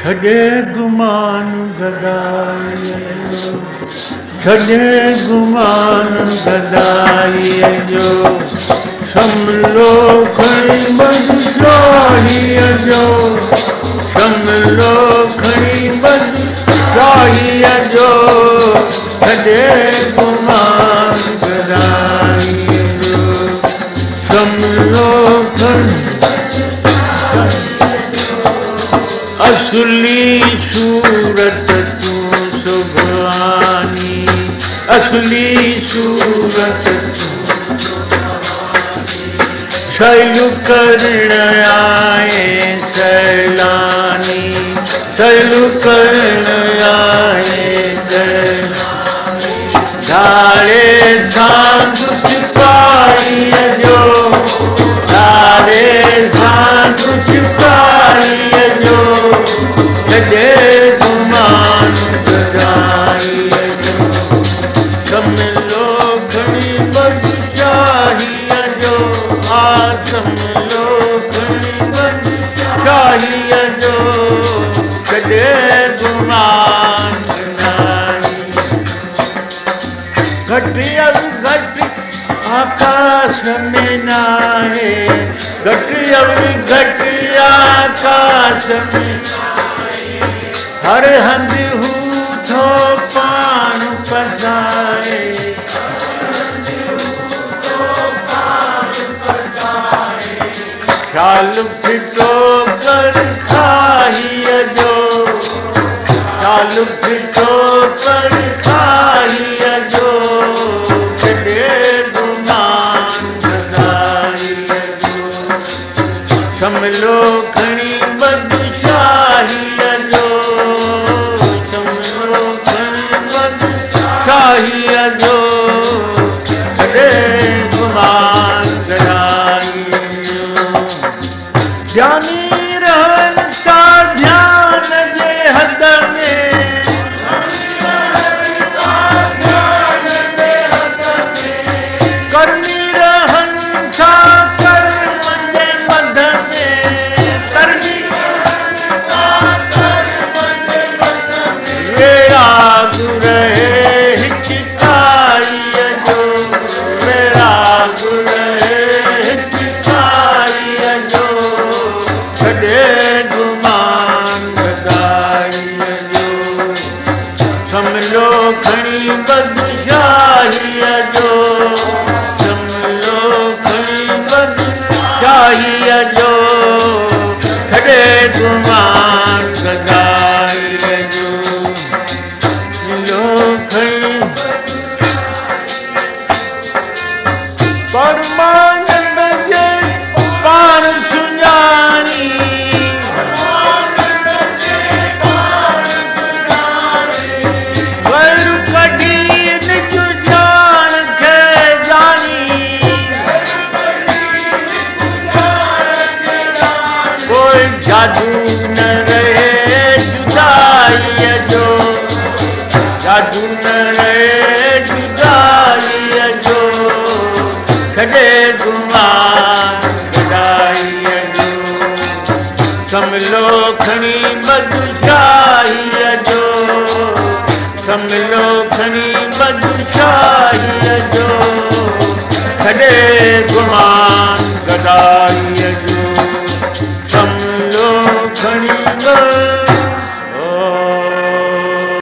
छॾे गुमान गदाईअ जो, छॾे गुमान गदाईअ जो, सम्हलो खणी बदशाहीअ जो, सम्हलो खणी बदशाहीअ जो, छॾे गुमान गदाईअ जो, सम्हलो खणी असली सूरत तूं सुभानी, असली सूरत तूं सैलु करण आए सैलानी, सैलु करण आए सैलानी, धारे सांग सिपाहीअ जो, धारे सांग सिपाहीअ जो, छॾे गुमान गदाईअ जो, सम्हलो खणी बदशाहीअ जो, सम्हलो खणी बदशाहीअ जो, छॾे गुमान गदाईअ जो, घटि घटि आकाश में नाहे, घटि घटि आकाश में हर हंधि हू थो पाण पधारे, ख़्याल फिटो कर खाहीअ जो, ख़्याल फिटो कर खाहीअ जो, छॾे गुमान गदाईअ जो, सम्हलो खणी बदशाहीअ जो, सम्हलो खणी बदशाहीअ जो, छॾे गुमान गदाईअ जो, ध्यानी रहनि था ध्यान जे हद में, कर्मी रहनि था कर्म जे मध में, कर्मी वैराग रहे हिचकाईअ जो, वैराग रहे हिचकाईअ जो, छॾे गुमान गदाईअ जो, सम्हलो खणी बदशाहीअ जो, सम्हलो खणी बदशाहीअ जो, छॾे गुमान गदाईअ जो, सम्हलो खणी परमानंद जे पाण सुञाणी, वैर कढी निज जान खे जानी, कोई जादू न रहे जुदाईअ जो, जादू न रहे जुदाईअ जो, छॾे गुमान गदाईअ जो, सम्हलो खणी बदशाहीअ